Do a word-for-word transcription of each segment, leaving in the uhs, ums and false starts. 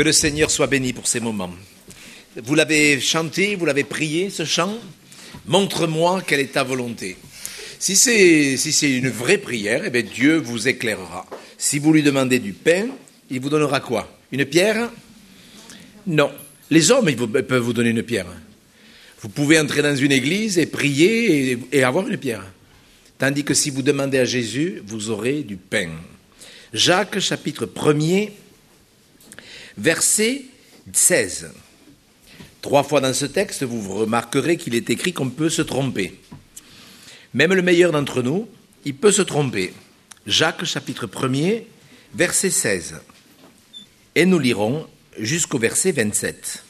Que le Seigneur soit béni pour ces moments. Vous l'avez chanté, vous l'avez prié, ce chant. Montre-moi quelle est ta volonté. Si c'est, si c'est une vraie prière, eh bien Dieu vous éclairera. Si vous lui demandez du pain, il vous donnera quoi? Une pierre? Non. Les hommes, ils, vous, ils peuvent vous donner une pierre. Vous pouvez entrer dans une église et prier et, et avoir une pierre. Tandis que si vous demandez à Jésus, vous aurez du pain. Jacques, chapitre premier, verset seize. Trois fois dans ce texte, vous remarquerez qu'il est écrit qu'on peut se tromper. Même le meilleur d'entre nous, il peut se tromper. Jacques, chapitre premier, verset seize. Et nous lirons jusqu'au verset vingt-sept.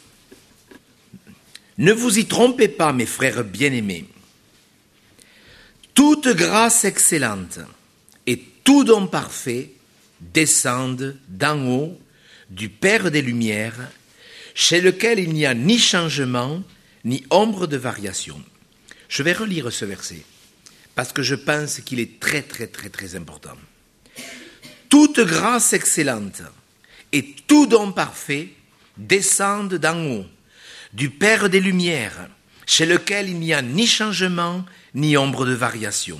Ne vous y trompez pas, mes frères bien-aimés. Toute grâce excellente et tout don parfait descendent d'en haut, du Père des Lumières, chez lequel il n'y a ni changement, ni ombre de variation. Je vais relire ce verset, parce que je pense qu'il est très, très, très, très important. Toute grâce excellente et tout don parfait descendent d'en haut, du Père des Lumières, chez lequel il n'y a ni changement, ni ombre de variation.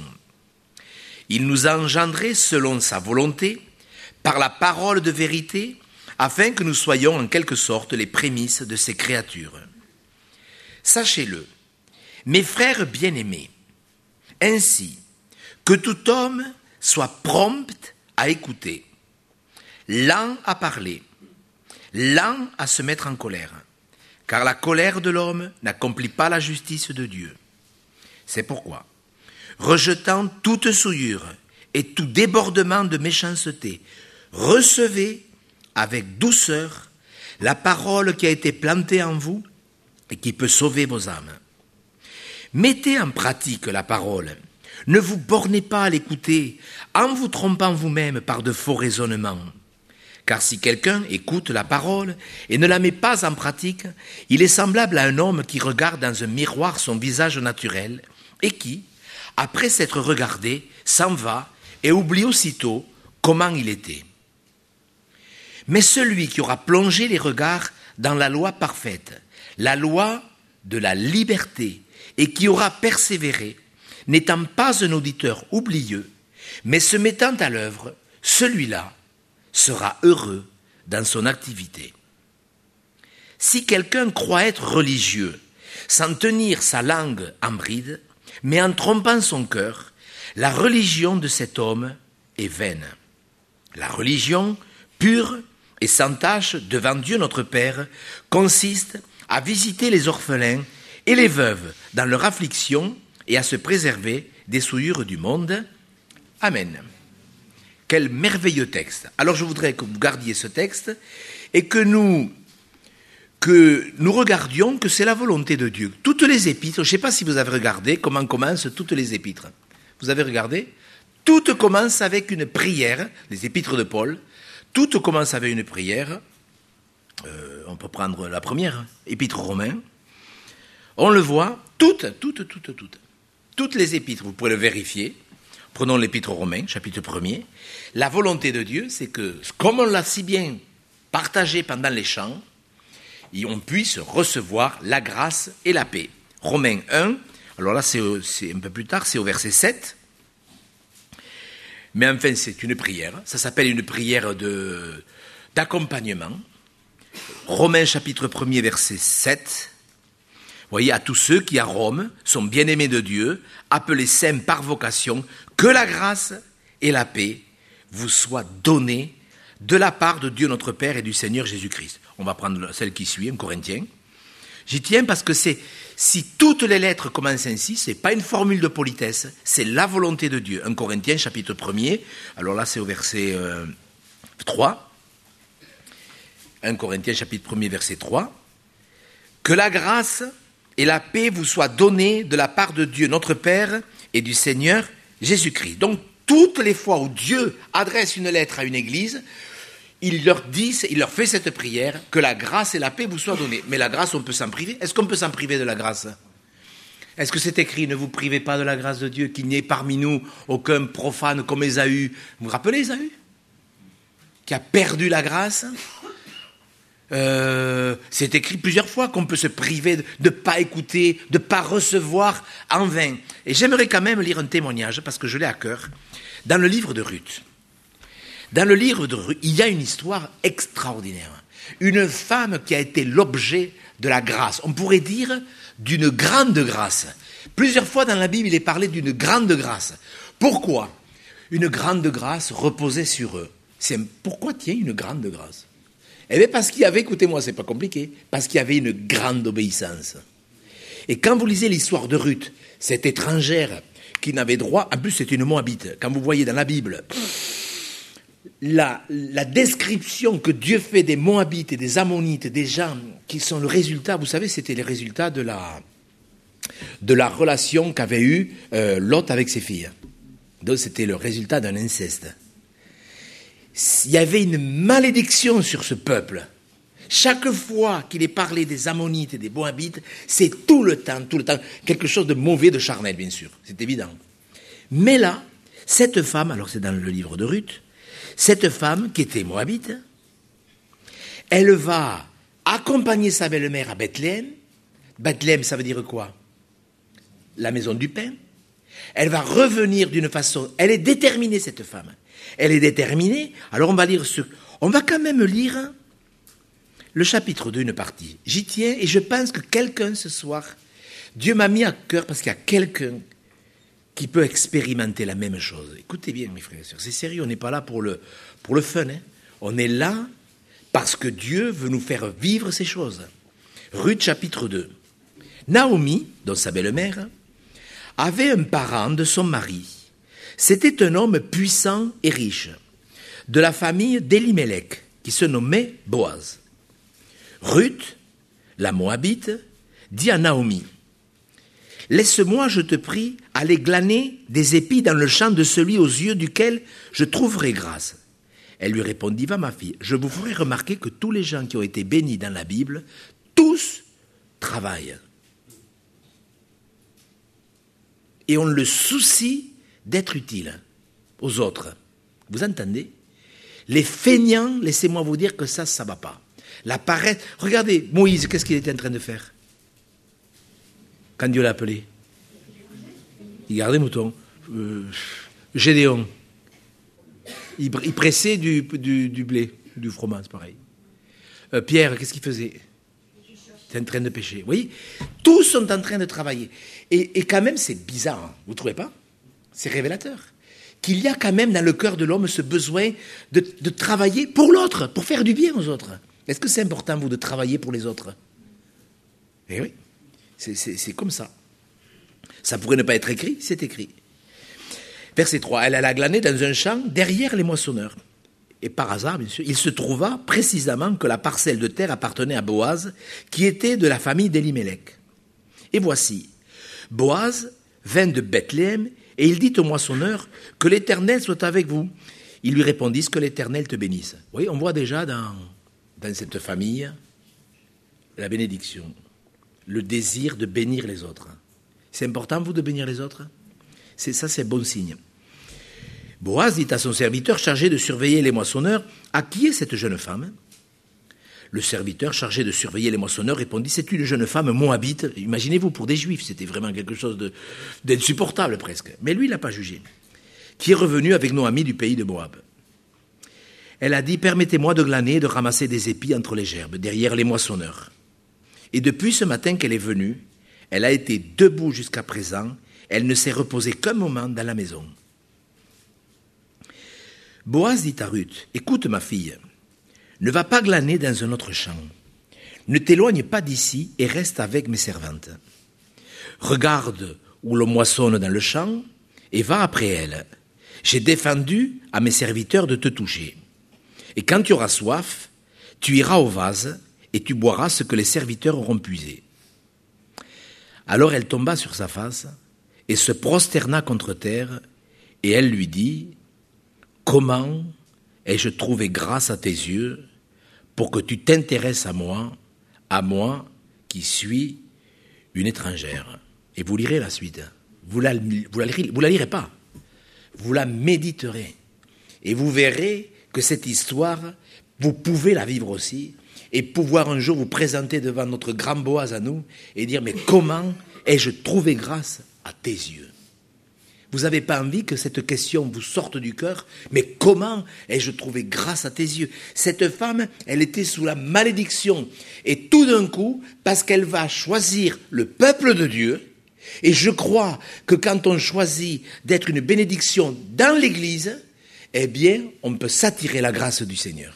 Il nous a engendrés selon sa volonté, par la parole de vérité, afin que nous soyons en quelque sorte les prémices de ses créatures. Sachez-le, mes frères bien-aimés, ainsi que tout homme soit prompt à écouter, lent à parler, lent à se mettre en colère, car la colère de l'homme n'accomplit pas la justice de Dieu. C'est pourquoi, rejetant toute souillure et tout débordement de méchanceté, recevez avec douceur la parole qui a été plantée en vous et qui peut sauver vos âmes. Mettez en pratique la parole. Ne vous bornez pas à l'écouter en vous trompant vous-même par de faux raisonnements. Car si quelqu'un écoute la parole et ne la met pas en pratique, il est semblable à un homme qui regarde dans un miroir son visage naturel et qui, après s'être regardé, s'en va et oublie aussitôt comment il était. Mais celui qui aura plongé les regards dans la loi parfaite, la loi de la liberté, et qui aura persévéré, n'étant pas un auditeur oublieux, mais se mettant à l'œuvre, celui-là sera heureux dans son activité. Si quelqu'un croit être religieux, sans tenir sa langue en bride, mais en trompant son cœur, la religion de cet homme est vaine. La religion pure et sans tache devant Dieu notre Père consiste à visiter les orphelins et les veuves dans leur affliction et à se préserver des souillures du monde. Amen. Quel merveilleux texte. Alors je voudrais que vous gardiez ce texte et que nous, que nous regardions que c'est la volonté de Dieu. Toutes les épîtres, je ne sais pas si vous avez regardé comment commencent toutes les épîtres. Vous avez regardé? Toutes commencent avec une prière, les épîtres de Paul. Toutes commencent avec une prière. Euh, on peut prendre la première, épître aux Romains. On le voit, toutes, toutes, toutes, toutes. Toutes les épîtres, vous pouvez le vérifier. Prenons l'épître aux Romains, chapitre premier. La volonté de Dieu, c'est que, comme on l'a si bien partagé pendant les chants, on puisse recevoir la grâce et la paix. Romains un, alors là c'est, c'est un peu plus tard, c'est au verset sept. Mais enfin, c'est une prière. Ça s'appelle une prière de, d'accompagnement. Romains chapitre premier, verset sept. Vous voyez, à tous ceux qui à Rome sont bien-aimés de Dieu, appelés saints par vocation, que la grâce et la paix vous soient données de la part de Dieu notre Père et du Seigneur Jésus-Christ. On va prendre celle qui suit, un Corinthien. J'y tiens parce que c'est, si toutes les lettres commencent ainsi, c'est pas une formule de politesse, c'est la volonté de Dieu. un Corinthiens, chapitre premier, alors là c'est au verset euh, trois. un Corinthiens, chapitre premier, verset trois. Que la grâce et la paix vous soient données de la part de Dieu, notre Père, et du Seigneur Jésus-Christ. Donc, toutes les fois où Dieu adresse une lettre à une église, il leur dit, il leur fait cette prière, que la grâce et la paix vous soient données. Mais la grâce, on peut s'en priver. Est-ce qu'on peut s'en priver de la grâce? Est-ce que c'est écrit, ne vous privez pas de la grâce de Dieu, qu'il n'y ait parmi nous aucun profane comme Ésaü? Vous vous rappelez Ésaü? Qui a perdu la grâce? Euh, c'est écrit plusieurs fois qu'on peut se priver de ne pas écouter, de ne pas recevoir en vain. Et j'aimerais quand même lire un témoignage, parce que je l'ai à cœur, dans le livre de Ruth. Dans le livre de Ruth, il y a une histoire extraordinaire. Une femme qui a été l'objet de la grâce. On pourrait dire d'une grande grâce. Plusieurs fois dans la Bible, il est parlé d'une grande grâce. Pourquoi ? Une grande grâce reposait sur eux. C'est pourquoi tiens une grande grâce ? Eh bien parce qu'il y avait, écoutez-moi, c'est pas compliqué, parce qu'il y avait une grande obéissance. Et quand vous lisez l'histoire de Ruth, cette étrangère qui n'avait droit, en plus c'est une Moabite, quand vous voyez dans la Bible la, la description que Dieu fait des Moabites et des Ammonites, des gens qui sont le résultat, vous savez, c'était les résultats de la, de la relation qu'avait eue euh, Lot avec ses filles. Donc c'était le résultat d'un inceste. Il y avait une malédiction sur ce peuple. Chaque fois qu'il est parlé des Ammonites et des Moabites, c'est tout le temps, tout le temps, quelque chose de mauvais, de charnel, bien sûr, c'est évident. Mais là, cette femme, alors c'est dans le livre de Ruth, cette femme qui était Moabite, elle va accompagner sa belle-mère à Bethléem. Bethléem, ça veut dire quoi ? La maison du pain. Elle va revenir d'une façon... Elle est déterminée, cette femme. Elle est déterminée. Alors on va lire ce... On va quand même lire le chapitre deux, une partie. J'y tiens et je pense que quelqu'un ce soir, Dieu m'a mis à cœur parce qu'il y a quelqu'un qui peut expérimenter la même chose. Écoutez bien, mes frères et sœurs, c'est sérieux, on n'est pas là pour le, pour le fun. Hein. On est là parce que Dieu veut nous faire vivre ces choses. Ruth chapitre deux. Naomi, dont sa belle-mère, avait un parent de son mari. C'était un homme puissant et riche, de la famille d'Elimelech, qui se nommait Boaz. Ruth, la Moabite, dit à Naomi, « Laisse-moi, je te prie, aller glaner des épis dans le champ de celui aux yeux duquel je trouverai grâce. » Elle lui répondit, « Va ma fille, je vous ferai remarquer que tous les gens qui ont été bénis dans la Bible, tous travaillent. Et ont le souci d'être utile aux autres. » Vous entendez ? Les feignants, laissez-moi vous dire que ça, ça ne va pas. La paresse. Regardez, Moïse, qu'est-ce qu'il était en train de faire quand Dieu l'a appelé ? Il gardait mouton. Euh, Gédéon. Il, il pressait du, du, du blé, du fromage, pareil. Euh, Pierre, qu'est-ce qu'il faisait ? Il était en train de pêcher. Vous voyez ? Tous sont en train de travailler. Et, et quand même, c'est bizarre, hein, vous ne trouvez pas ? C'est révélateur. Qu'il y a quand même dans le cœur de l'homme ce besoin de, de travailler pour l'autre, pour faire du bien aux autres. Est-ce que c'est important, vous, de travailler pour les autres ? Eh oui, c'est, c'est, c'est comme ça. Ça pourrait ne pas être écrit, c'est écrit. Verset trois, elle alla glaner dans un champ derrière les moissonneurs. Et par hasard, bien sûr, il se trouva précisément que la parcelle de terre appartenait à Boaz, qui était de la famille d'Elimelech. Et voici, Boaz vint de Bethléem, et il dit au moissonneur, « Que l'Éternel soit avec vous. » Ils lui répondissent, « Que l'Éternel te bénisse. » Vous voyez, on voit déjà dans, dans cette famille la bénédiction, le désir de bénir les autres. C'est important, vous, de bénir les autres ? C'est, ça, c'est bon signe. Boaz dit à son serviteur chargé de surveiller les moissonneurs, « À qui est cette jeune femme ?» Le serviteur chargé de surveiller les moissonneurs répondit, « C'est une jeune femme moabite. » Imaginez-vous, pour des juifs, c'était vraiment quelque chose de, d'insupportable presque. Mais lui, il n'a pas jugé. Qui est revenu avec nos amis du pays de Moab. Elle a dit, « Permettez-moi de glaner et de ramasser des épis entre les gerbes, derrière les moissonneurs. » Et depuis ce matin qu'elle est venue, elle a été debout jusqu'à présent. Elle ne s'est reposée qu'un moment dans la maison. Boaz dit à Ruth, « Écoute ma fille, ne va pas glaner dans un autre champ. Ne t'éloigne pas d'ici et reste avec mes servantes. Regarde où l'on moissonne dans le champ et va après elle. J'ai défendu à mes serviteurs de te toucher. Et quand tu auras soif, tu iras au vase et tu boiras ce que les serviteurs auront puisé. » Alors elle tomba sur sa face et se prosterna contre terre, et elle lui dit, « Comment ai-je trouvé grâce à tes yeux pour que tu t'intéresses à moi, à moi qui suis une étrangère ?» Et vous lirez la suite. Vous la, vous la lirez, vous la lirez pas. Vous la méditerez. Et vous verrez que cette histoire, vous pouvez la vivre aussi. et pouvoir un jour vous présenter devant notre grand Boaz à nous et dire, mais comment ai-je trouvé grâce à tes yeux? Vous n'avez pas envie que cette question vous sorte du cœur, mais comment ai-je trouvé grâce à tes yeux? Cette femme, elle était sous la malédiction, et tout d'un coup, parce qu'elle va choisir le peuple de Dieu, et je crois que quand on choisit d'être une bénédiction dans l'Église, eh bien, on peut s'attirer la grâce du Seigneur.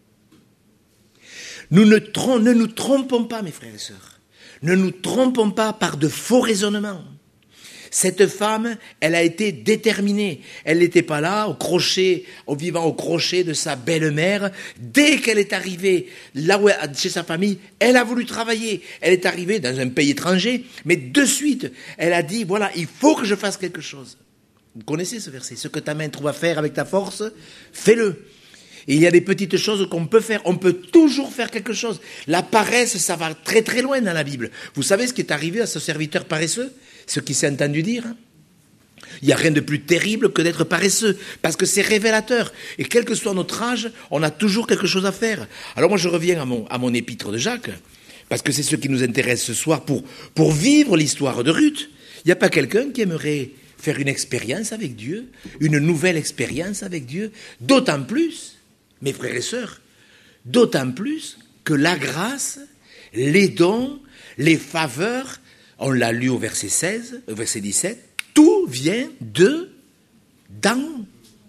Nous ne, trom- ne nous trompons pas, mes frères et sœurs. Ne nous trompons pas par de faux raisonnements. Cette femme, elle a été déterminée. Elle n'était pas là, au crochet, au vivant au crochet de sa belle-mère. Dès qu'elle est arrivée là où, chez sa famille, elle a voulu travailler. Elle est arrivée dans un pays étranger, mais de suite, elle a dit, voilà, il faut que je fasse quelque chose. Vous connaissez ce verset? Ce que ta main trouve à faire avec ta force, fais-le. Et il y a des petites choses qu'on peut faire. On peut toujours faire quelque chose. La paresse, ça va très très loin dans la Bible. Vous savez ce qui est arrivé à ce serviteur paresseux? Ce qui s'est entendu dire. Il n'y a rien de plus terrible que d'être paresseux, parce que c'est révélateur. Et quel que soit notre âge, on a toujours quelque chose à faire. Alors moi je reviens à mon, à mon épître de Jacques, parce que c'est ce qui nous intéresse ce soir pour, pour vivre l'histoire de Ruth. Il n'y a pas quelqu'un qui aimerait faire une expérience avec Dieu, une nouvelle expérience avec Dieu, d'autant plus, mes frères et sœurs, d'autant plus que la grâce, les dons, les faveurs, on l'a lu au verset seize, au verset dix-sept, tout vient de d'en haut.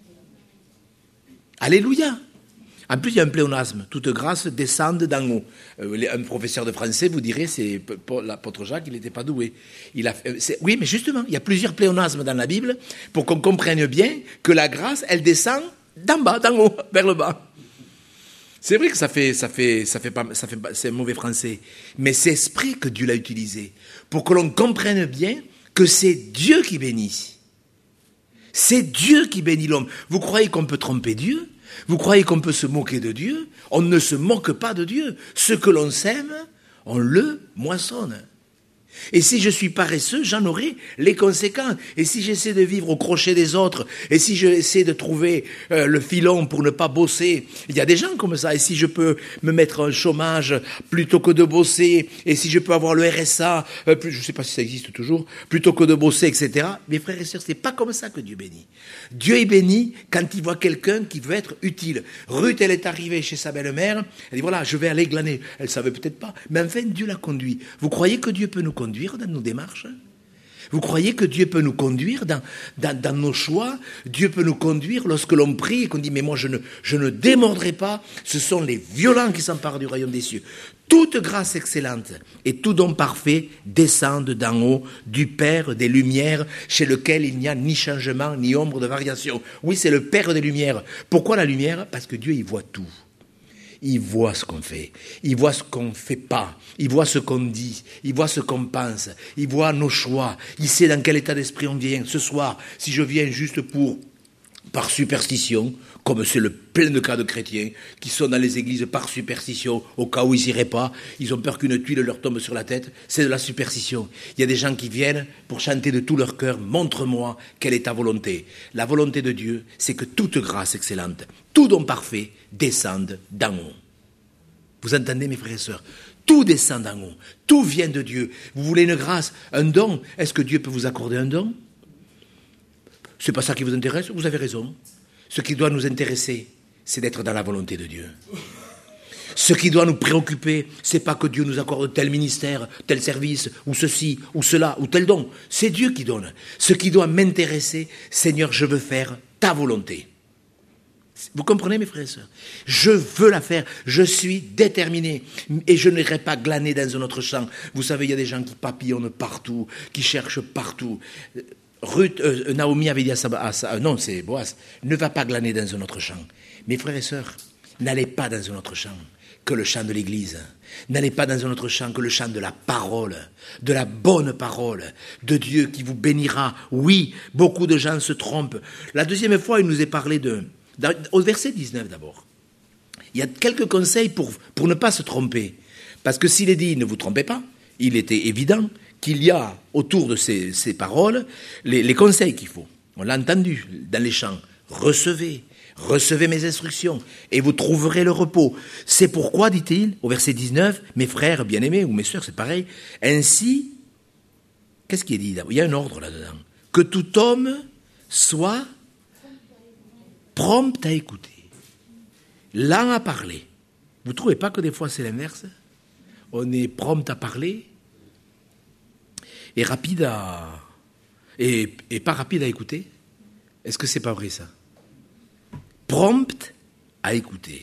Alléluia. En plus, il y a un pléonasme. Toute grâce descend d'en haut. Un professeur de français vous dirait, c'est l'apôtre Jacques, il n'était pas doué. Il a, oui, mais justement, il y a plusieurs pléonasmes dans la Bible pour qu'on comprenne bien que la grâce, elle descend d'en bas, d'en haut, vers le bas. C'est vrai que ça fait, ça fait, ça fait pas, ça fait, c'est un mauvais français, mais c'est exprès que Dieu l'a utilisé pour que l'on comprenne bien que c'est Dieu qui bénit. C'est Dieu qui bénit l'homme. Vous croyez qu'on peut tromper Dieu? Vous croyez qu'on peut se moquer de Dieu? On ne se moque pas de Dieu. Ce que l'on sème, on le moissonne. Et si je suis paresseux, j'en aurai les conséquences. Et si j'essaie de vivre au crochet des autres, et si j'essaie de trouver euh, le filon pour ne pas bosser, il y a des gens comme ça. Et si je peux me mettre un chômage plutôt que de bosser, et si je peux avoir le R S A, euh, plus, je ne sais pas si ça existe toujours, plutôt que de bosser, et cetera. Mes frères et sœurs, c'est pas comme ça que Dieu bénit. Dieu est béni quand il voit quelqu'un qui veut être utile. Ruth, elle est arrivée chez sa belle-mère, elle dit voilà, je vais aller glaner. Elle savait peut-être pas, mais enfin Dieu l'a conduit. Vous croyez que Dieu peut nous conduire dans nos démarches? Vous croyez que Dieu peut nous conduire dans, dans, dans nos choix? Dieu peut nous conduire lorsque l'on prie et qu'on dit mais moi je ne, je ne démordrai pas. Ce sont les violents qui s'emparent du royaume des cieux. Toute grâce excellente et tout don parfait descendent d'en haut du Père des Lumières, chez lequel il n'y a ni changement ni ombre de variation. Oui, c'est le Père des Lumières. Pourquoi la lumière? Parce que Dieu y voit tout. Il voit ce qu'on fait, il voit ce qu'on ne fait pas, il voit ce qu'on dit, il voit ce qu'on pense, il voit nos choix, il sait dans quel état d'esprit on vient. Ce soir, si je viens juste pour, par superstition, comme c'est le plein de cas de chrétiens qui sont dans les églises par superstition, au cas où ils n'iraient pas, ils ont peur qu'une tuile leur tombe sur la tête, c'est de la superstition. Il y a des gens qui viennent pour chanter de tout leur cœur, montre-moi quelle est ta volonté. La volonté de Dieu, c'est que toute grâce excellente, tout don parfait, descende d'en haut. Vous entendez mes frères et sœurs? Tout descend d'en haut, tout vient de Dieu. Vous voulez une grâce, un don? Est-ce que Dieu peut vous accorder un don? C'est pas ça qui vous intéresse? Vous avez raison. Ce qui doit nous intéresser, c'est d'être dans la volonté de Dieu. Ce qui doit nous préoccuper, c'est pas que Dieu nous accorde tel ministère, tel service, ou ceci, ou cela, ou tel don. C'est Dieu qui donne. Ce qui doit m'intéresser, Seigneur, je veux faire ta volonté. Vous comprenez, mes frères et sœurs? Je veux la faire, je suis déterminé, et je n'irai pas glaner dans un autre champ. Vous savez, il y a des gens qui papillonnent partout, qui cherchent partout. Ruth, euh, Naomi avait dit à sa, à sa, non, c'est Boaz, ne va pas glaner dans un autre champ. Mes frères et sœurs, n'allez pas dans un autre champ que le champ de l'Église. N'allez pas dans un autre champ que le champ de la parole, de la bonne parole, de Dieu qui vous bénira. Oui, beaucoup de gens se trompent. La deuxième fois, il nous est parlé de... Au verset dix-neuf d'abord, il y a quelques conseils pour, pour ne pas se tromper. Parce que s'il est dit « ne vous trompez pas », il était évident qu'il y a autour de ces, ces paroles les, les conseils qu'il faut. On l'a entendu dans les chants. Recevez, recevez mes instructions et vous trouverez le repos. C'est pourquoi, dit-il, au verset dix-neuf, mes frères bien-aimés, ou mes sœurs, c'est pareil, ainsi, qu'est-ce qui est dit là? Il y a un ordre là-dedans. Que tout homme soit prompt à écouter, lent à parler. Vous ne trouvez pas que des fois c'est l'inverse? On est prompt à parler et rapide à... Et, et pas rapide à écouter? Est-ce que c'est pas vrai ça? Prompt à écouter.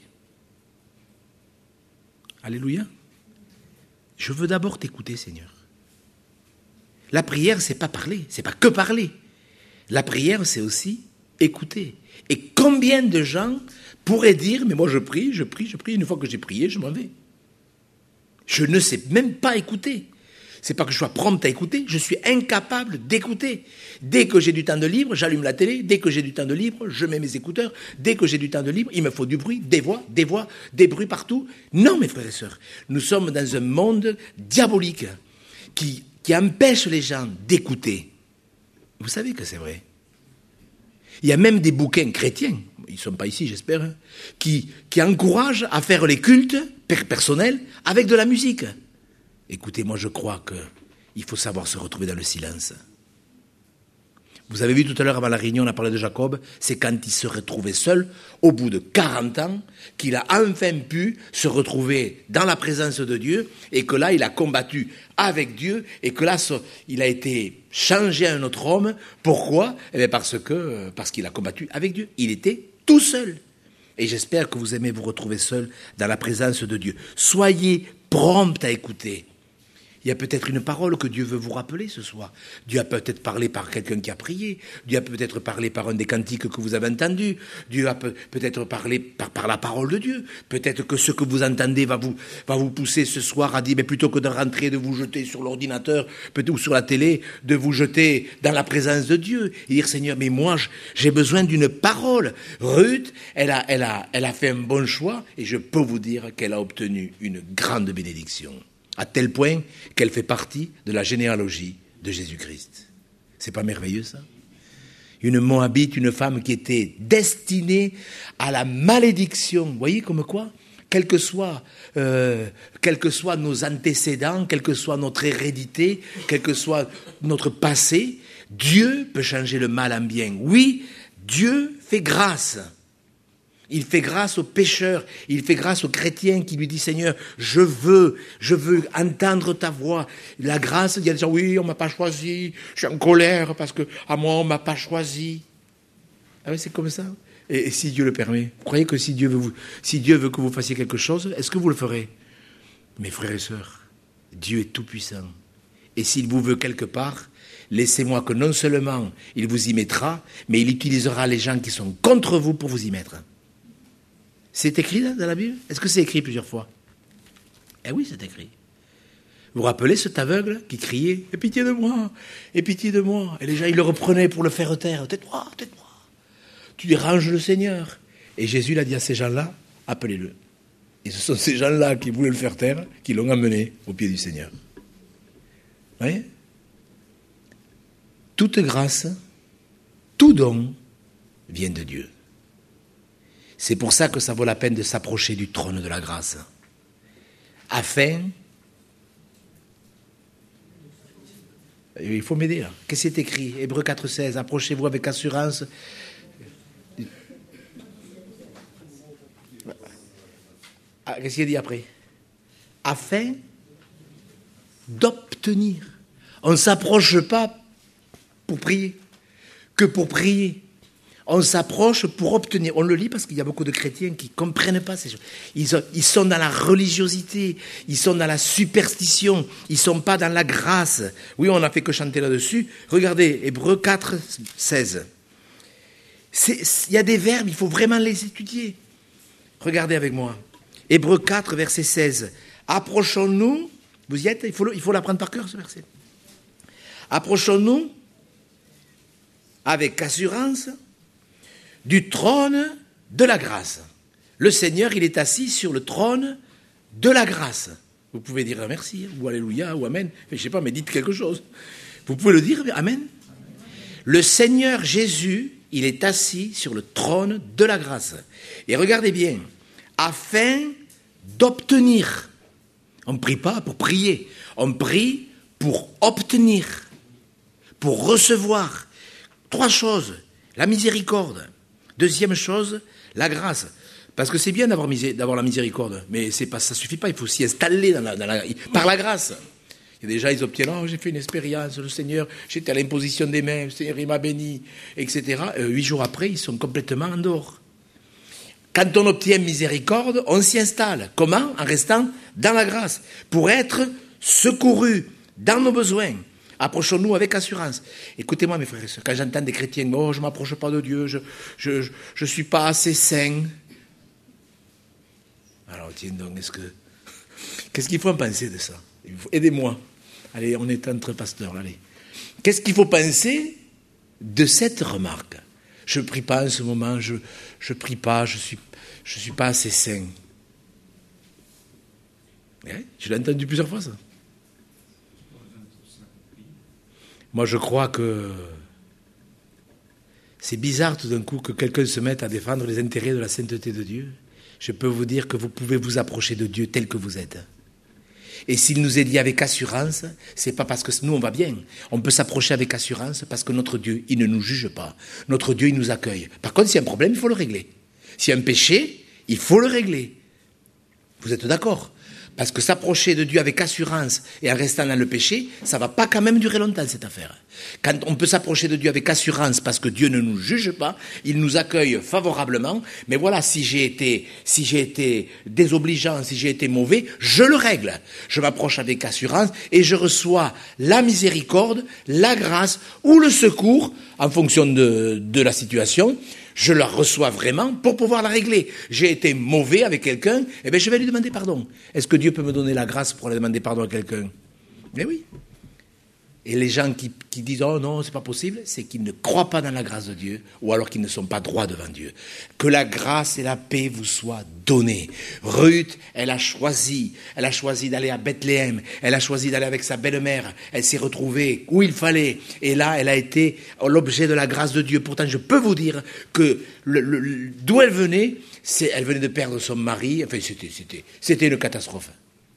Alléluia. Je veux d'abord t'écouter, Seigneur. La prière, c'est pas parler, c'est pas que parler. La prière, c'est aussi écouter. Et combien de gens pourraient dire, mais moi je prie, je prie, je prie, une fois que j'ai prié, je m'en vais. Je ne sais même pas écouter. C'est pas que je sois prompt à écouter, je suis incapable d'écouter. Dès que j'ai du temps de libre, j'allume la télé. Dès que j'ai du temps de libre, je mets mes écouteurs. Dès que j'ai du temps de libre, il me faut du bruit, des voix, des voix, des bruits partout. Non, mes frères et sœurs, nous sommes dans un monde diabolique qui, qui empêche les gens d'écouter. Vous savez que c'est vrai. Il y a même des bouquins chrétiens, ils ne sont pas ici, j'espère, hein, qui, qui encouragent à faire les cultes personnels avec de la musique. Écoutez, moi je crois qu'il faut savoir se retrouver dans le silence. Vous avez vu tout à l'heure avant la réunion, on a parlé de Jacob, c'est quand il se retrouvait seul, au bout de quarante ans, qu'il a enfin pu se retrouver dans la présence de Dieu, et que là il a combattu avec Dieu, et que là il a été changé à un autre homme. Pourquoi? Eh bien parce que, parce qu'il a combattu avec Dieu. Il était tout seul. Et j'espère que vous aimez vous retrouver seul dans la présence de Dieu. Soyez prompt à écouter. Il y a peut-être une parole que Dieu veut vous rappeler ce soir. Dieu a peut-être parlé par quelqu'un qui a prié. Dieu a peut-être parlé par un des cantiques que vous avez entendus. Dieu a peut- peut-être parlé par, par la parole de Dieu. Peut-être que ce que vous entendez va vous, va vous pousser ce soir à dire, mais plutôt que de rentrer, de vous jeter sur l'ordinateur peut-être, ou sur la télé, de vous jeter dans la présence de Dieu. Et dire, Seigneur, mais moi, j'ai besoin d'une parole. Ruth, elle a, elle a, elle a fait un bon choix et je peux vous dire qu'elle a obtenu une grande bénédiction. À tel point qu'elle fait partie de la généalogie de Jésus-Christ. C'est pas merveilleux ça? Une Moabite, une femme qui était destinée à la malédiction. Vous voyez comme quoi, quels que soient, euh, quels que soient nos antécédents, quelle que soit notre hérédité, quel que soit notre passé, Dieu peut changer le mal en bien. Oui, Dieu fait grâce. Il fait grâce aux pécheurs, il fait grâce aux chrétiens qui lui disent, Seigneur, je veux, je veux entendre ta voix. La grâce, il y a des gens, oui, on m'a pas choisi, je suis en colère parce que à moi on m'a pas choisi. Ah oui, c'est comme ça. Et, et si Dieu le permet, vous croyez que si Dieu veut vous, si Dieu veut que vous fassiez quelque chose, est-ce que vous le ferez? Mes frères et sœurs, Dieu est tout puissant. Et s'il vous veut quelque part, laissez-moi que non seulement il vous y mettra, mais il utilisera les gens qui sont contre vous pour vous y mettre. C'est écrit là, dans la Bible? Est-ce que c'est écrit plusieurs fois? Eh oui, c'est écrit. Vous vous rappelez cet aveugle qui criait « Aie pitié de moi, aie pitié de moi » et les gens, ils le reprenaient pour le faire taire. « Tais-toi, tais-toi, tu déranges le Seigneur. » Et Jésus l'a dit à ces gens-là, appelez-le. Et ce sont ces gens-là qui voulaient le faire taire, qui l'ont amené au pied du Seigneur. Vous voyez? Toute grâce, tout don vient de Dieu. C'est pour ça que ça vaut la peine de s'approcher du trône de la grâce. Afin... Il faut m'aider là. Qu'est-ce qui est écrit? Hébreux quatre seize. Approchez-vous avec assurance. Ah, qu'est-ce qu'il dit après? Afin d'obtenir. On ne s'approche pas pour prier, que pour prier. On s'approche pour obtenir. On le lit parce qu'il y a beaucoup de chrétiens qui ne comprennent pas ces choses. Ils, ont, ils sont dans la religiosité, ils sont dans la superstition, ils ne sont pas dans la grâce. Oui, on n'a fait que chanter là-dessus. Regardez, Hébreux quatre seize. Il y a des verbes, il faut vraiment les étudier. Regardez avec moi. Hébreux quatre, verset seize. Approchons-nous, vous y êtes? Il faut, il faut l'apprendre par cœur, ce verset. Approchons-nous avec assurance du trône de la grâce. Le Seigneur, il est assis sur le trône de la grâce. Vous pouvez dire merci, ou alléluia, ou amen. Je ne sais pas, mais dites quelque chose. Vous pouvez le dire, amen. Le Seigneur Jésus, il est assis sur le trône de la grâce. Et regardez bien, afin d'obtenir. On ne prie pas pour prier, on prie pour obtenir, pour recevoir. Trois choses, la miséricorde. Deuxième chose, la grâce. Parce que c'est bien d'avoir, misé, d'avoir la miséricorde, mais c'est pas, ça ne suffit pas, il faut s'y installer dans la, dans la, par la grâce. Il y a des gens, ils obtiennent, oh, j'ai fait une expérience, le Seigneur, j'étais à l'imposition des mains, le Seigneur, il m'a béni, et cetera. Euh, huit jours après, ils sont complètement en dehors. Quand on obtient miséricorde, on s'y installe. Comment ? En restant dans la grâce, pour être secouru dans nos besoins. Approchons-nous avec assurance. Écoutez-moi, mes frères et sœurs, quand j'entends des chrétiens, oh, je ne m'approche pas de Dieu, je je, je, je suis pas assez saint. Alors, tiens donc, est-ce que... Qu'est-ce qu'il faut en penser de ça ? Aidez-moi. Allez, on est entre pasteurs, allez. Qu'est-ce qu'il faut penser de cette remarque ? Je ne prie pas en ce moment, je ne prie pas, je ne suis, je suis pas assez saint. Hein ? Je l'ai entendu plusieurs fois, ça. Moi, je crois que c'est bizarre tout d'un coup que quelqu'un se mette à défendre les intérêts de la sainteté de Dieu. Je peux vous dire que vous pouvez vous approcher de Dieu tel que vous êtes. Et s'il nous est dit avec assurance, c'est pas parce que nous on va bien. On peut s'approcher avec assurance parce que notre Dieu, il ne nous juge pas. Notre Dieu, il nous accueille. Par contre, s'il y a un problème, il faut le régler. S'il y a un péché, il faut le régler. Vous êtes d'accord ? Parce que s'approcher de Dieu avec assurance et en restant dans le péché, ça ne va pas quand même durer longtemps, cette affaire. Quand on peut s'approcher de Dieu avec assurance parce que Dieu ne nous juge pas, il nous accueille favorablement, mais voilà, si j'ai été, si j'ai été désobligeant, si j'ai été mauvais, je le règle. Je m'approche avec assurance et je reçois la miséricorde, la grâce ou le secours, en fonction de, de la situation. Je la reçois vraiment pour pouvoir la régler. J'ai été mauvais avec quelqu'un, eh bien je vais lui demander pardon. Est-ce que Dieu peut me donner la grâce pour aller demander pardon à quelqu'un ? Mais oui. Et les gens qui, qui disent « Oh non, c'est pas possible », c'est qu'ils ne croient pas dans la grâce de Dieu, ou alors qu'ils ne sont pas droits devant Dieu. Que la grâce et la paix vous soient données. Ruth, elle a choisi, elle a choisi d'aller à Bethléem, elle a choisi d'aller avec sa belle-mère, elle s'est retrouvée où il fallait, et là, elle a été l'objet de la grâce de Dieu. Pourtant, je peux vous dire que le, le, d'où elle venait, c'est, elle venait de perdre son mari, enfin, c'était, c'était, c'était une catastrophe.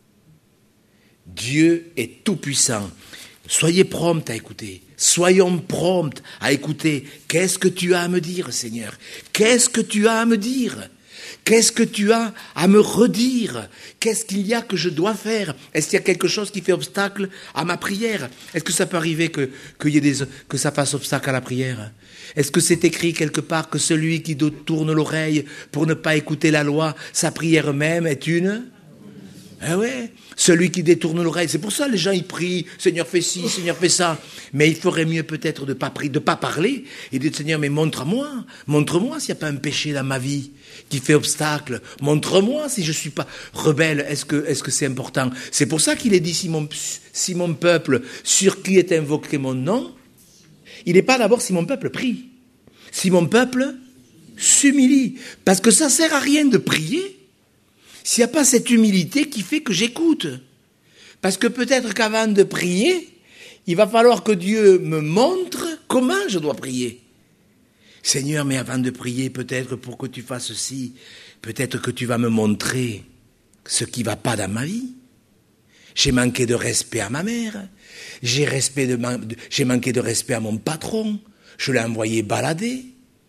Dieu est tout-puissant. Soyez promptes à écouter. Soyons promptes à écouter. Qu'est-ce que tu as à me dire, Seigneur ? Qu'est-ce que tu as à me dire ? Qu'est-ce que tu as à me redire ? Qu'est-ce qu'il y a que je dois faire ? Est-ce qu'il y a quelque chose qui fait obstacle à ma prière ? Est-ce que ça peut arriver que, qu'il y ait des, que ça fasse obstacle à la prière ? Est-ce que c'est écrit quelque part que celui qui tourne l'oreille pour ne pas écouter la loi, sa prière même est une ? Eh ouais, celui qui détourne l'oreille, c'est pour ça les gens ils prient, Seigneur fais ci, Seigneur fais ça. Mais il ferait mieux peut-être de pas prier, de pas parler et de dire Seigneur mais montre-moi, montre-moi s'il n'y a pas un péché dans ma vie qui fait obstacle. Montre-moi si je suis pas rebelle. Est-ce que est-ce que c'est important ? C'est pour ça qu'il est dit si mon si mon peuple sur qui est invoqué mon nom, il n'est pas d'abord si mon peuple prie, si mon peuple s'humilie, parce que ça sert à rien de prier. S'il n'y a pas cette humilité qui fait que j'écoute. Parce que peut-être qu'avant de prier, il va falloir que Dieu me montre comment je dois prier. Seigneur, mais avant de prier, peut-être pour que tu fasses ceci, peut-être que tu vas me montrer ce qui ne va pas dans ma vie. J'ai manqué de respect à ma mère. J'ai, respect de, j'ai manqué de respect à mon patron. Je l'ai envoyé balader.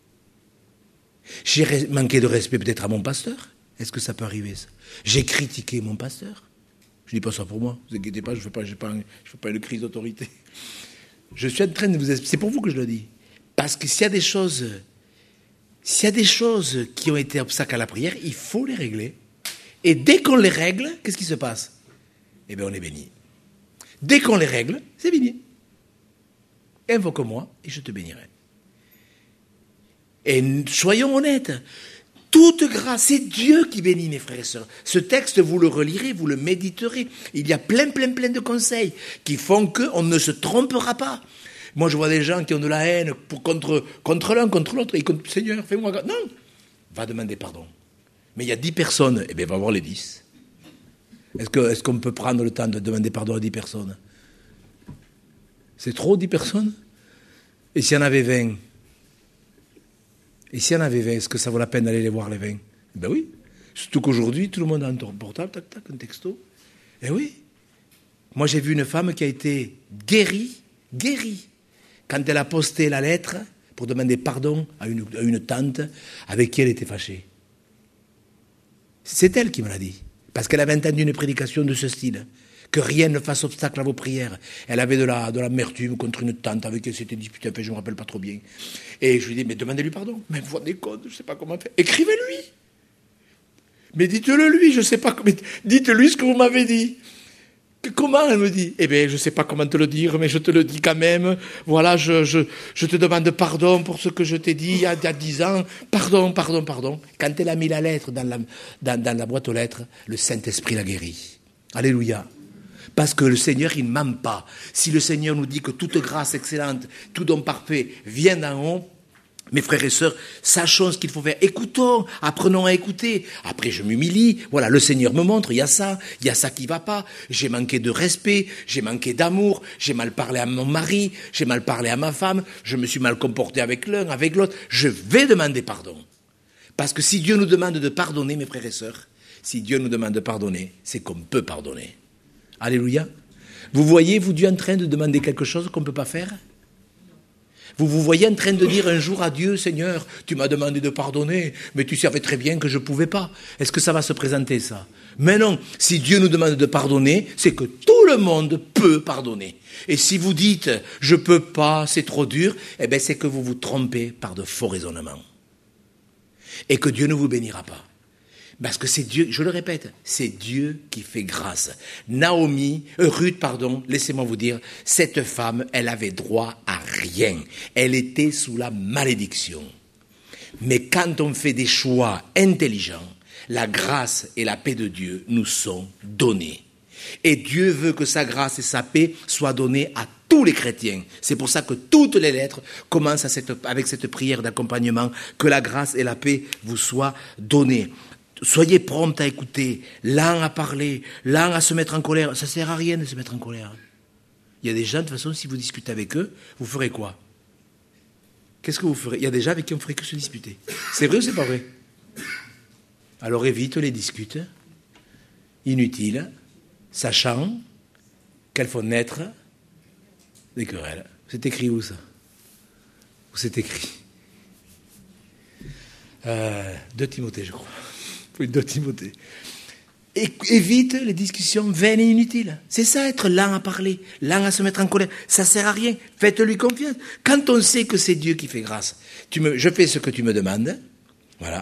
J'ai re- manqué de respect peut-être à mon pasteur. Est-ce que ça peut arriver, ça ? J'ai critiqué mon pasteur. Je ne dis pas ça pour moi. Ne vous inquiétez pas, je ne fais pas, je pas, je fais pas une crise d'autorité. Je suis en train de vous expliquer. C'est pour vous que je le dis. Parce que s'il y a des choses, s'il y a des choses qui ont été obstacle à la prière, il faut les régler. Et dès qu'on les règle, qu'est-ce qui se passe ? Eh bien, on est béni. Dès qu'on les règle, c'est béni. Invoque-moi et je te bénirai. Et soyons honnêtes. Toute grâce, c'est Dieu qui bénit, mes frères et sœurs. Ce texte, vous le relirez, vous le méditerez. Il y a plein, plein, plein de conseils qui font qu'on ne se trompera pas. Moi, je vois des gens qui ont de la haine pour, contre, contre l'un, contre l'autre. Ils disent, Seigneur, fais-moi grâce. Non, va demander pardon. Mais il y a dix personnes, eh bien, va voir les dix. Est-ce que, est-ce qu'on peut prendre le temps de demander pardon à dix personnes ? C'est trop, dix personnes ? Et s'il y en avait vingt ? Et s'il y en avait vingt, est-ce que ça vaut la peine d'aller les voir, les vingt? Ben oui. Surtout qu'aujourd'hui, tout le monde a un portable, tac, tac, un texto. Eh oui. Moi, j'ai vu une femme qui a été guérie, guérie, quand elle a posté la lettre pour demander pardon à une, à une tante avec qui elle était fâchée. C'est elle qui me l'a dit. Parce qu'elle avait entendu une prédication de ce style. Que rien ne fasse obstacle à vos prières. Elle avait de la, de l'amertume contre une tante avec qui elle s'était disputée, enfin, je ne me rappelle pas trop bien. Et je lui ai dit, mais demandez-lui pardon. Mais vous des codes, je ne sais pas comment faire. Écrivez-lui. Mais dites-le lui, je ne sais pas. Mais dites-lui ce que vous m'avez dit. Que, comment, elle me dit? Eh bien, je ne sais pas comment te le dire, mais je te le dis quand même. Voilà, je, je, je te demande pardon pour ce que je t'ai dit il y a, il y a dix ans. Pardon, pardon, pardon. Quand elle a mis la lettre dans la, dans, dans la boîte aux lettres, le Saint-Esprit l'a guérie. Alléluia. Parce que le Seigneur, il ne ment pas. Si le Seigneur nous dit que toute grâce excellente, tout don parfait vient d'en haut, mes frères et sœurs, sachons ce qu'il faut faire. Écoutons, apprenons à écouter. Après, je m'humilie. Voilà, le Seigneur me montre, il y a ça, il y a ça qui ne va pas. J'ai manqué de respect, j'ai manqué d'amour, j'ai mal parlé à mon mari, j'ai mal parlé à ma femme, je me suis mal comporté avec l'un, avec l'autre. Je vais demander pardon. Parce que si Dieu nous demande de pardonner, mes frères et sœurs, si Dieu nous demande de pardonner, c'est qu'on peut pardonner. Alléluia. Vous voyez, vous, Dieu en train de demander quelque chose qu'on ne peut pas faire? Vous vous voyez en train de dire un jour à Dieu, Seigneur, tu m'as demandé de pardonner, mais tu savais très bien que je ne pouvais pas. Est-ce que ça va se présenter, ça? Mais non, si Dieu nous demande de pardonner, c'est que tout le monde peut pardonner. Et si vous dites, je ne peux pas, c'est trop dur, eh bien c'est que vous vous trompez par de faux raisonnements. Et que Dieu ne vous bénira pas. Parce que c'est Dieu, je le répète, c'est Dieu qui fait grâce. Naomi, euh, Ruth, pardon, laissez-moi vous dire, cette femme, elle avait droit à rien. Elle était sous la malédiction. Mais quand on fait des choix intelligents, la grâce et la paix de Dieu nous sont données. Et Dieu veut que sa grâce et sa paix soient données à tous les chrétiens. C'est pour ça que toutes les lettres commencent à cette, avec cette prière d'accompagnement, que la grâce et la paix vous soient données. Soyez prompts à écouter, lents à parler, lents à se mettre en colère. Ça ne sert à rien de se mettre en colère. Il y a des gens, de toute façon, si vous discutez avec eux, vous ferez quoi? Qu'est-ce que vous ferez? Il y a des gens avec qui on ne ferait que se disputer. C'est vrai ou c'est pas vrai? Alors évite les disputes inutiles, sachant qu'elles font naître des querelles. C'est écrit où ça? Où c'est écrit? euh, de Timothée, je crois. De Timothée. Et, évite les discussions vaines et inutiles. C'est ça, être lent à parler, lent à se mettre en colère. Ça ne sert à rien. Faites-lui confiance. Quand on sait que c'est Dieu qui fait grâce, tu me, je fais ce que tu me demandes. Voilà.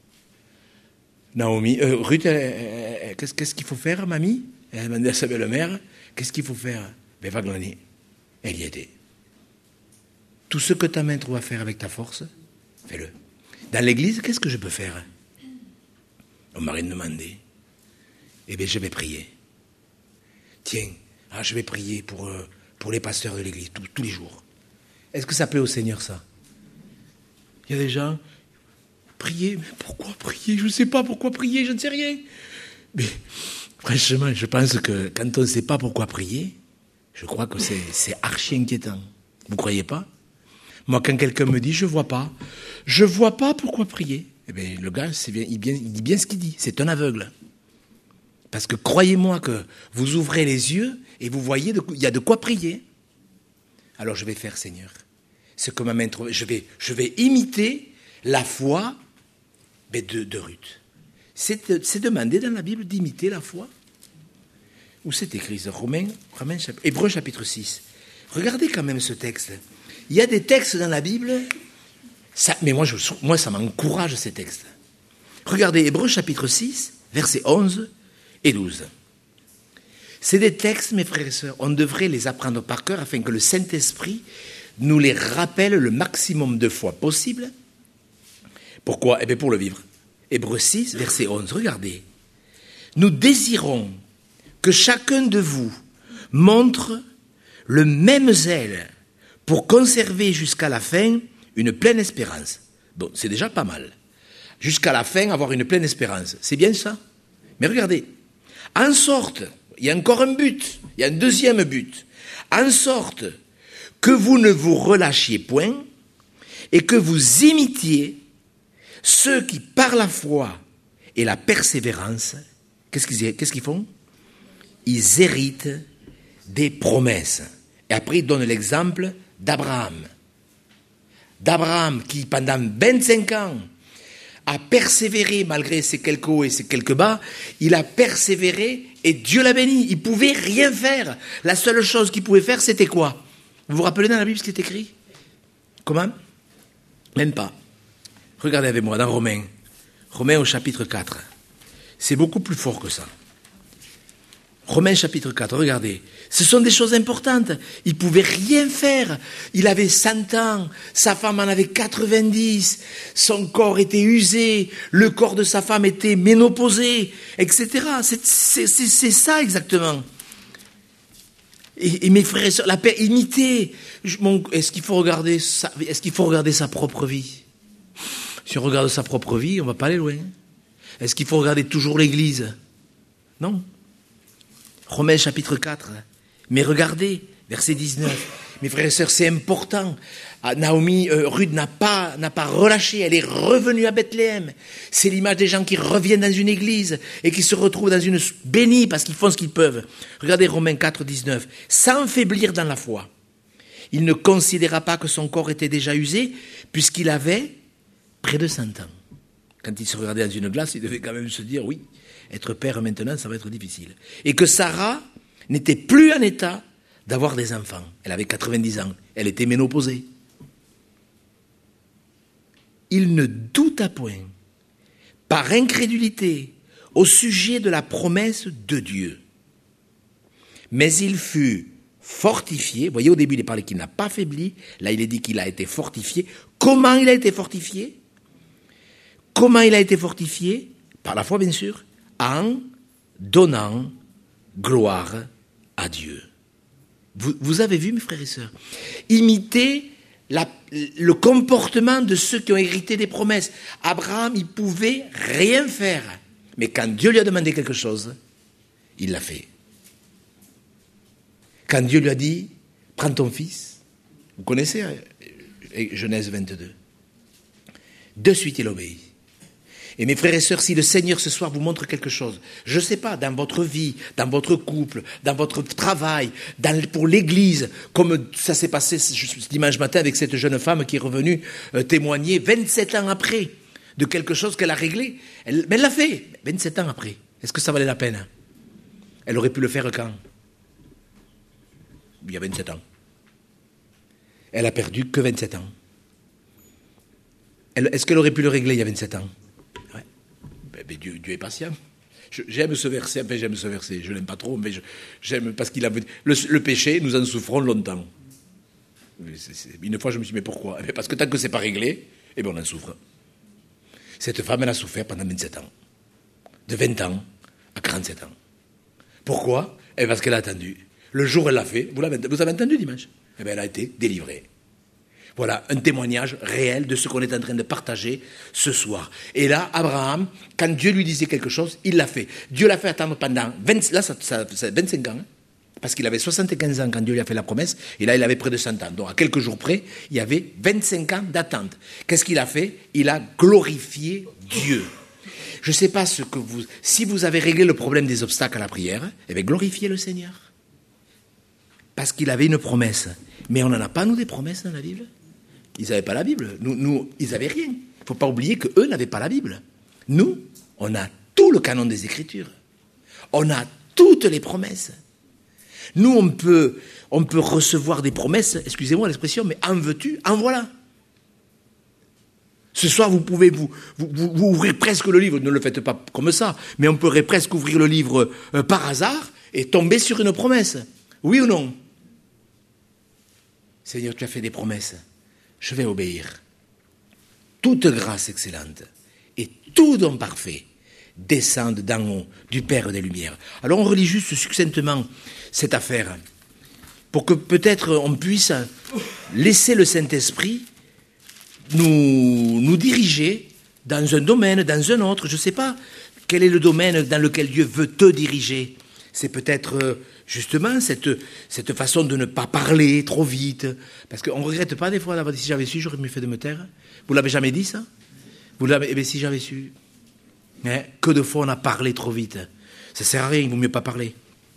Naomi, euh, Ruth, elle, elle, elle, qu'est-ce, qu'est-ce qu'il faut faire, mamie? Elle a demandé à sa belle-mère, qu'est-ce qu'il faut faire? Ben, va glaner. Elle y était. Tout ce que ta main trouve à faire avec ta force, fais-le. Dans l'église, qu'est-ce que je peux faire? On m'a rien demandé. Eh bien, je vais prier. Tiens, ah, je vais prier pour, euh, pour les pasteurs de l'église, tous, tous les jours. Est-ce que ça plaît au Seigneur, ça? Il y a des gens, prier, mais pourquoi prier? Je ne sais pas pourquoi prier, je ne sais rien. Mais franchement, je pense que quand on ne sait pas pourquoi prier, je crois que c'est, c'est archi inquiétant. Vous ne croyez pas? Moi, quand quelqu'un me dit, je ne vois pas, je ne vois pas pourquoi prier. Eh bien, le gars, c'est bien, il, bien, il dit bien ce qu'il dit. C'est un aveugle. Parce que croyez-moi que vous ouvrez les yeux et vous voyez, il y a de quoi prier. Alors je vais faire, Seigneur, ce que ma main trouve. Je vais, je vais imiter la foi de, de Ruth. C'est, c'est demandé dans la Bible d'imiter la foi. Où c'est écrit ça? Romains, Romains, Hébreux chapitre six. Regardez quand même ce texte. Il y a des textes dans la Bible... Ça, mais moi, je, moi, ça m'encourage, ces textes. Regardez, Hébreux chapitre six, versets onze et douze. C'est des textes, mes frères et sœurs, on devrait les apprendre par cœur afin que le Saint-Esprit nous les rappelle le maximum de fois possible. Pourquoi? Eh bien, pour le vivre. Hébreux six, verset onze, regardez. Nous désirons que chacun de vous montre le même zèle pour conserver jusqu'à la fin une pleine espérance. Bon, c'est déjà pas mal. Jusqu'à la fin, avoir une pleine espérance. C'est bien ça? Mais regardez. En sorte, il y a encore un but, il y a un deuxième but. En sorte que vous ne vous relâchiez point et que vous imitiez Ceux qui, par la foi et la persévérance, qu'est-ce qu'ils, qu'est-ce qu'ils font? Ils héritent des promesses. Et après, il donne l'exemple d'Abraham. D'Abraham qui, pendant vingt-cinq ans, a persévéré malgré ses quelques hauts et ses quelques bas. Il a persévéré et Dieu l'a béni. Il ne pouvait rien faire. La seule chose qu'il pouvait faire, c'était quoi? Vous vous rappelez dans la Bible ce qui est écrit? Comment? Même pas. Regardez avec moi dans Romains. Romains au chapitre quatre. C'est beaucoup plus fort que ça. Romains chapitre quatre, regardez. Ce sont des choses importantes. Il ne pouvait rien faire. Il avait cent ans. Sa femme en avait quatre-vingt-dix. Son corps était usé. Le corps de sa femme était ménopausé, et cetera. C'est, c'est, c'est, c'est ça exactement. Et, et mes frères et sœurs, la paix, imiter. Je, mon, est-ce qu'il faut regarder sa, est-ce qu'il faut regarder sa propre vie? Si on regarde sa propre vie, on ne va pas aller loin. Est-ce qu'il faut regarder toujours l'Église? Non. Romains chapitre quatre. Mais regardez, verset dix-neuf. Mes frères et sœurs, c'est important. Naomi, euh, Ruth n'a pas, n'a pas relâché. Elle est revenue à Bethléem. C'est l'image des gens qui reviennent dans une église et qui se retrouvent dans une bénie parce qu'ils font ce qu'ils peuvent. Regardez Romains quatre, dix-neuf. Sans faiblir dans la foi. Il ne considéra pas que son corps était déjà usé puisqu'il avait près de cent ans. Quand il se regardait dans une glace, il devait quand même se dire, oui, être père maintenant, ça va être difficile. Et que Sarah n'était plus en état d'avoir des enfants. Elle avait quatre-vingt-dix ans. Elle était ménopausée. Il ne douta point, par incrédulité, au sujet de la promesse de Dieu. Mais il fut fortifié. Vous voyez, au début, il est parlé qu'il n'a pas faibli. Là, il est dit qu'il a été fortifié. Comment il a été fortifié? Comment il a été fortifié? Par la foi, bien sûr, en donnant gloire à Dieu. Vous, vous avez vu, mes frères et sœurs, imiter la, le comportement de ceux qui ont hérité des promesses. Abraham, il pouvait rien faire. Mais quand Dieu lui a demandé quelque chose, il l'a fait. Quand Dieu lui a dit, prends ton fils, vous connaissez Genèse vingt-deux. De suite, il obéit. Et mes frères et sœurs, si le Seigneur ce soir vous montre quelque chose, je ne sais pas, dans votre vie, dans votre couple, dans votre travail, dans, pour l'Église, comme ça s'est passé ce dimanche matin avec cette jeune femme qui est revenue euh, témoigner vingt-sept ans après de quelque chose qu'elle a réglé. Elle, mais elle l'a fait, vingt-sept ans après. Est-ce que ça valait la peine? Elle aurait pu le faire quand? Il y a vingt-sept ans. Elle a perdu que vingt-sept ans. Elle, est-ce qu'elle aurait pu le régler il y a vingt-sept ans? Mais Dieu, Dieu est patient. Je, j'aime ce verset, enfin j'aime ce verset, je l'aime pas trop, mais je, j'aime parce qu'il a le, le péché, nous en souffrons longtemps. C'est, c'est, une fois je me suis dit, mais pourquoi? Mais parce que tant que c'est pas réglé, eh bien on en souffre. Cette femme, elle a souffert pendant vingt-sept ans. De vingt ans à quarante-sept ans. Pourquoi? Eh bien parce qu'elle a attendu. Le jour où elle l'a fait, vous, l'avez, vous avez entendu dimanche? Eh bien elle a été délivrée. Voilà, un témoignage réel de ce qu'on est en train de partager ce soir. Et là, Abraham, quand Dieu lui disait quelque chose, il l'a fait. Dieu l'a fait attendre pendant vingt, là, ça, ça, ça, vingt-cinq ans, hein, parce qu'il avait soixante-quinze ans quand Dieu lui a fait la promesse, et là, il avait près de cent ans. Donc, à quelques jours près, il y avait vingt-cinq ans d'attente. Qu'est-ce qu'il a fait? Il a glorifié Dieu. Je ne sais pas ce que vous... Si vous avez réglé le problème des obstacles à la prière, eh bien, glorifiez le Seigneur. Parce qu'il avait une promesse. Mais on n'en a pas, nous, des promesses dans la Bible? Ils n'avaient pas la Bible. Nous, nous ils n'avaient rien. Il ne faut pas oublier qu'eux n'avaient pas la Bible. Nous, on a tout le canon des Écritures. On a toutes les promesses. Nous, on peut, on peut recevoir des promesses, excusez-moi l'expression, mais en veux-tu, en voilà. Ce soir, vous pouvez vous, vous, vous, vous ouvrir presque le livre, ne le faites pas comme ça, mais on pourrait presque ouvrir le livre euh, par hasard et tomber sur une promesse. Oui ou non? Seigneur, tu as fait des promesses. Je vais obéir. Toute grâce excellente et tout don parfait descendent d'en haut, du Père des Lumières. Alors on relit juste succinctement cette affaire, pour que peut-être on puisse laisser le Saint-Esprit nous, nous diriger dans un domaine, dans un autre. Je ne sais pas quel est le domaine dans lequel Dieu veut te diriger. C'est peut-être... Justement, cette, cette façon de ne pas parler trop vite. Parce qu'on ne regrette pas des fois d'avoir dit, si j'avais su, j'aurais mieux fait de me taire. Vous ne l'avez jamais dit, ça? Vous l'avez, eh bien, si j'avais su. Hein, que de fois on a parlé trop vite. Ça sert à rien, il vaut mieux pas parler.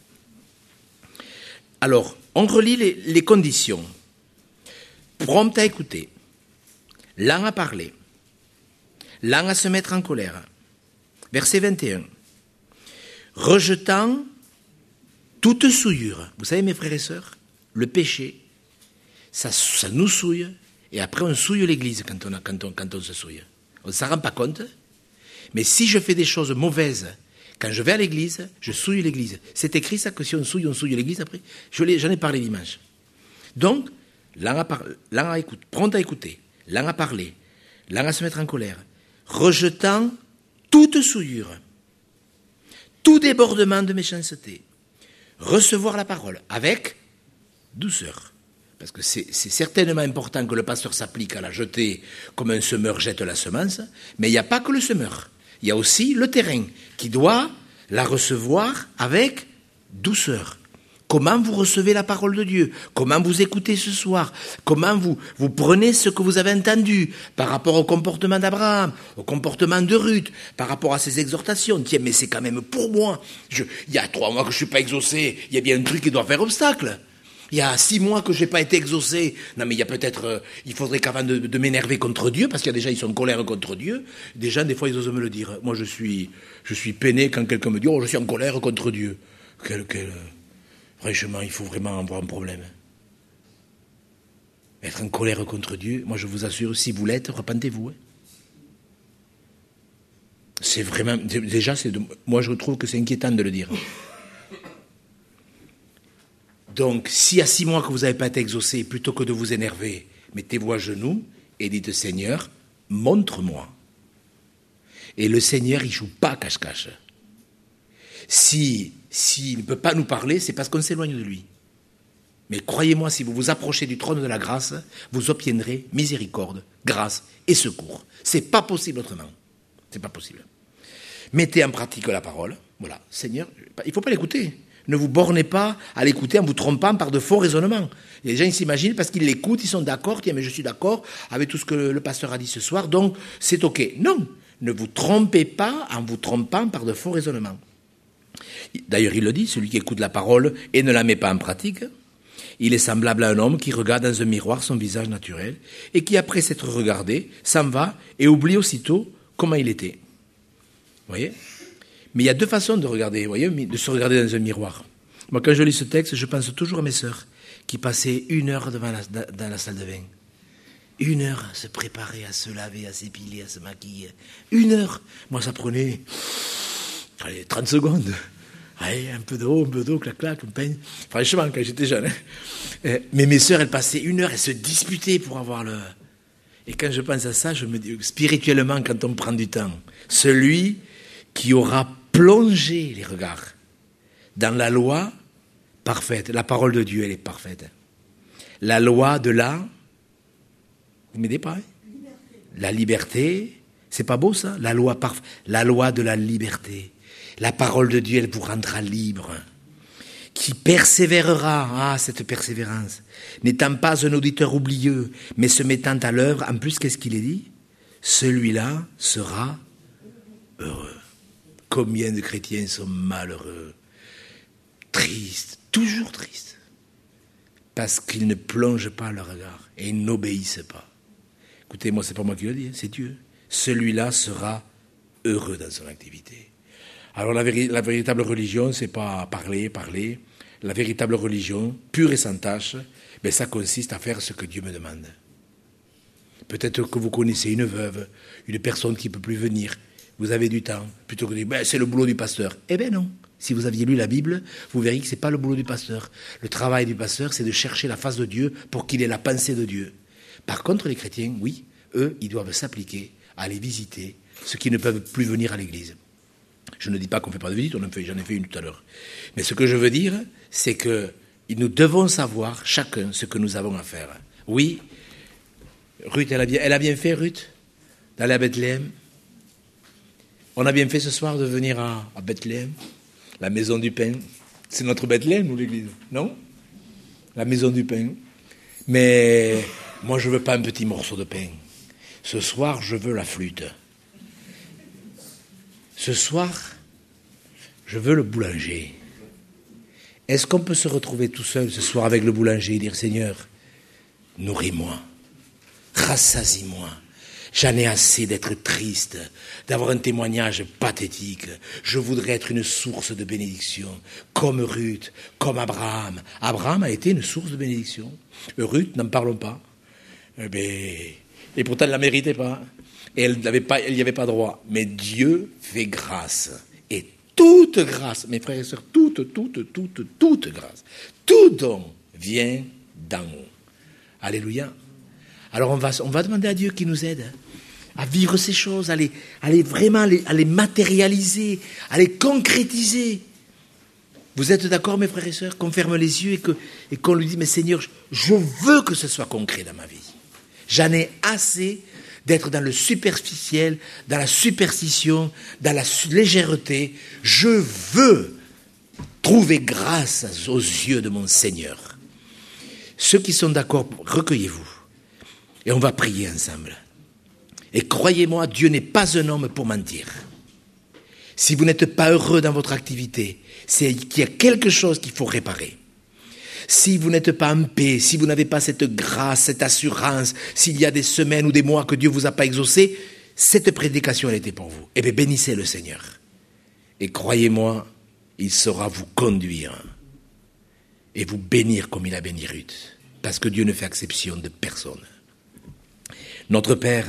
Alors, on relit les, les conditions. Prompt à écouter, lent à parler, lent à se mettre en colère. Verset vingt et un. Rejetant toute souillure. Vous savez, mes frères et sœurs, le péché, ça, ça nous souille, et après on souille l'église quand on, a, quand on, quand on se souille. On ne s'en rend pas compte, mais si je fais des choses mauvaises, quand je vais à l'église, je souille l'église. C'est écrit ça, que si on souille, on souille l'église après. Je l'ai, j'en ai parlé dimanche. Donc, lent à, par, lent à écouter, prompt à écouter, lent à parler, lent à se mettre en colère, rejetant toute souillure, tout débordement de méchanceté, recevoir la parole avec douceur. Parce que c'est, c'est certainement important que le pasteur s'applique à la jeter comme un semeur jette la semence, mais il n'y a pas que le semeur. Il y a aussi le terrain qui doit la recevoir avec douceur. Comment vous recevez la parole de Dieu? Comment vous écoutez ce soir? Comment vous, vous prenez ce que vous avez entendu par rapport au comportement d'Abraham, au comportement de Ruth, par rapport à ses exhortations? Tiens, mais c'est quand même pour moi. Je, il y a trois mois que je ne suis pas exaucé. Il y a bien un truc qui doit faire obstacle. Il y a six mois que je n'ai pas été exaucé. Non, mais il y a peut-être... Euh, il faudrait qu'avant de, de m'énerver contre Dieu, parce qu'il y a des gens, ils sont en colère contre Dieu, des gens, des fois, ils osent me le dire. Moi, je suis, je suis peiné quand quelqu'un me dit « Oh, je suis en colère contre Dieu. » Quel... quel Franchement, il faut vraiment avoir un problème. Être en colère contre Dieu, moi je vous assure, si vous l'êtes, repentez-vous. Hein. C'est vraiment... Déjà, c'est de, moi je trouve que c'est inquiétant de le dire. Donc, si à six mois que vous n'avez pas été exaucé, plutôt que de vous énerver, mettez-vous à genoux et dites « Seigneur, montre-moi ». Et le Seigneur, il ne joue pas cache-cache. Si, s'il ne peut pas nous parler, c'est parce qu'on s'éloigne de lui. Mais croyez-moi, si vous vous approchez du trône de la grâce, vous obtiendrez miséricorde, grâce et secours. C'est pas possible autrement. C'est pas possible. Mettez en pratique la parole. Voilà, Seigneur, il ne faut pas l'écouter. Ne vous bornez pas à l'écouter en vous trompant par de faux raisonnements. Les gens, ils s'imaginent parce qu'ils l'écoutent, ils sont d'accord, tiens, mais je suis d'accord avec tout ce que le pasteur a dit ce soir, donc c'est ok. Non, ne vous trompez pas en vous trompant par de faux raisonnements. D'ailleurs, il le dit, celui qui écoute la parole et ne la met pas en pratique, il est semblable à un homme qui regarde dans un miroir son visage naturel et qui, après s'être regardé, s'en va et oublie aussitôt comment il était. Vous voyez ? Mais il y a deux façons de regarder, vous voyez, de se regarder dans un miroir. Moi, quand je lis ce texte, je pense toujours à mes sœurs qui passaient une heure devant la, dans la salle de bain. Une heure à se préparer, à se laver, à s'épiler, à se maquiller. Une heure. Moi, ça prenait... Allez, trente secondes. Allez, un peu d'eau, un peu d'eau, clac, clac, on peigne. Franchement, quand j'étais jeune. Hein. Mais mes sœurs, elles passaient une heure, elles se disputaient pour avoir le... Et quand je pense à ça, je me dis, spirituellement, quand on prend du temps, celui qui aura plongé les regards dans la loi parfaite, la parole de Dieu, elle est parfaite. La loi de la... Vous m'aidez pas, hein? La liberté, c'est pas beau ça? La loi parfaite, la loi de la liberté. La parole de Dieu, elle vous rendra libre. Qui persévérera, ah, cette persévérance, n'étant pas un auditeur oublieux, mais se mettant à l'œuvre, en plus, qu'est-ce qu'il est dit? Celui-là sera heureux. Combien de chrétiens sont malheureux, tristes, toujours tristes, parce qu'ils ne plongent pas leur regard et ils n'obéissent pas. Écoutez, moi, c'est pas moi qui le dis, c'est Dieu. Celui-là sera heureux dans son activité. Alors la, véri- la véritable religion, c'est pas parler, parler. La véritable religion, pure et sans tâche, ben ça consiste à faire ce que Dieu me demande. Peut-être que vous connaissez une veuve, une personne qui ne peut plus venir. Vous avez du temps, plutôt que de dire ben, c'est le boulot du pasteur. Eh bien non. Si vous aviez lu la Bible, vous verriez que ce n'est pas le boulot du pasteur. Le travail du pasteur, c'est de chercher la face de Dieu pour qu'il ait la pensée de Dieu. Par contre, les chrétiens, oui, eux, ils doivent s'appliquer à aller visiter ceux qui ne peuvent plus venir à l'église. Je ne dis pas qu'on ne fait pas de visite, on en fait, j'en ai fait une tout à l'heure. Mais ce que je veux dire, c'est que nous devons savoir chacun ce que nous avons à faire. Oui, Ruth, elle a bien, elle a bien fait, Ruth, d'aller à Bethléem. On a bien fait ce soir de venir à, à Bethléem, la maison du pain. C'est notre Bethléem, nous, l'église, non? La maison du pain. Mais moi, je ne veux pas un petit morceau de pain. Ce soir, je veux la flûte. Ce soir, je veux le boulanger. Est-ce qu'on peut se retrouver tout seul ce soir avec le boulanger et dire, Seigneur, nourris-moi, rassasie-moi. J'en ai assez d'être triste, d'avoir un témoignage pathétique. Je voudrais être une source de bénédiction, comme Ruth, comme Abraham. Abraham a été une source de bénédiction. Ruth, n'en parlons pas. Eh bien, et pourtant, elle ne la méritait pas. Et elle n'avait pas, elle n'y avait pas droit. Mais Dieu fait grâce. Et toute grâce, mes frères et sœurs, toute, toute, toute, toute grâce, tout don vient d'en haut. Alléluia. Alors on va, on va demander à Dieu qu'il nous aide à vivre ces choses, à les, à les vraiment les, à les matérialiser, à les concrétiser. Vous êtes d'accord, mes frères et sœurs, qu'on ferme les yeux et, que, et qu'on lui dit, mais Seigneur, je veux que ce soit concret dans ma vie. J'en ai assez d'être dans le superficiel, dans la superstition, dans la légèreté. Je veux trouver grâce aux yeux de mon Seigneur. Ceux qui sont d'accord, recueillez-vous. Et on va prier ensemble. Et croyez-moi, Dieu n'est pas un homme pour mentir. Si vous n'êtes pas heureux dans votre activité, c'est qu'il y a quelque chose qu'il faut réparer. Si vous n'êtes pas en paix, si vous n'avez pas cette grâce, cette assurance, s'il y a des semaines ou des mois que Dieu ne vous a pas exaucé, cette prédication, elle était pour vous. Eh bien, bénissez le Seigneur. Et croyez-moi, il saura vous conduire et vous bénir comme il a béni Ruth. Parce que Dieu ne fait exception de personne. Notre Père,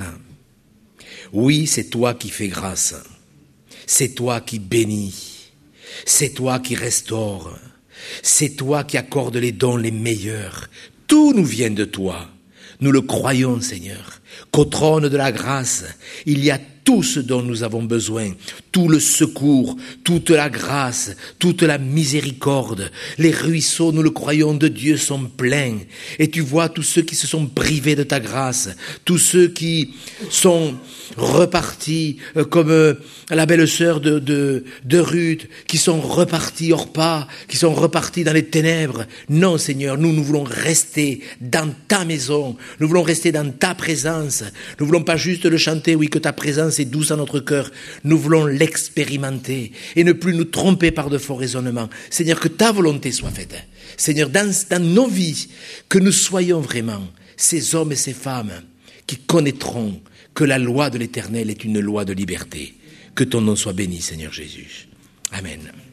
oui, c'est toi qui fais grâce. C'est toi qui bénis. C'est toi qui restaures. C'est toi qui accordes les dons les meilleurs. Tout nous vient de toi. Nous le croyons, Seigneur, qu'au trône de la grâce, il y a tout ce dont nous avons besoin, tout le secours, toute la grâce, toute la miséricorde. Les ruisseaux, nous le croyons, de Dieu sont pleins. Et tu vois tous ceux qui se sont privés de ta grâce, tous ceux qui sont repartis euh, comme euh, la belle-sœur de, de, de Ruth, qui sont repartis hors pas, qui sont repartis dans les ténèbres. Non, Seigneur, nous, nous voulons rester dans ta maison, nous voulons rester dans ta présence. Nous voulons pas juste le chanter, oui, que ta présence est douce à notre cœur. Nous voulons l'expérimenter et ne plus nous tromper par de faux raisonnements. Seigneur, que ta volonté soit faite. Seigneur, dans, dans nos vies, que nous soyons vraiment ces hommes et ces femmes qui connaîtront que la loi de l'Éternel est une loi de liberté. Que ton nom soit béni, Seigneur Jésus. Amen.